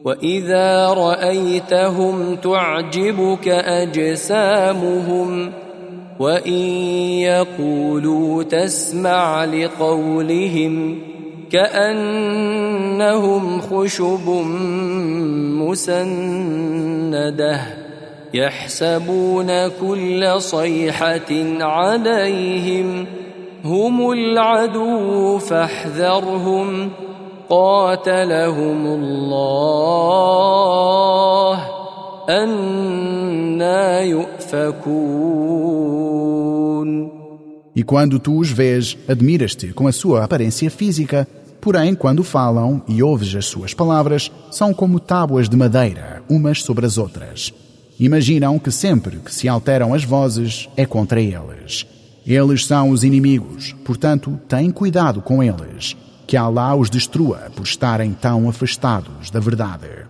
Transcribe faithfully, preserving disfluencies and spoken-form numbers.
وإذا رأيتهم تعجبك أجسامهم وإن يقولوا تسمع لقولهم كأنهم خشب مسندة يحسبون كل صيحة عليهم هم العدو فاحذرهم قاتلهم الله أنى يؤفكون. E quando tu os vês, admiras-te com a sua aparência física, porém, quando falam e ouves as suas palavras, são como tábuas de madeira, umas sobre as outras. Imaginam que sempre que se alteram as vozes, é contra eles. Eles são os inimigos, portanto, tem cuidado com eles, que Alá os destrua por estarem tão afastados da verdade.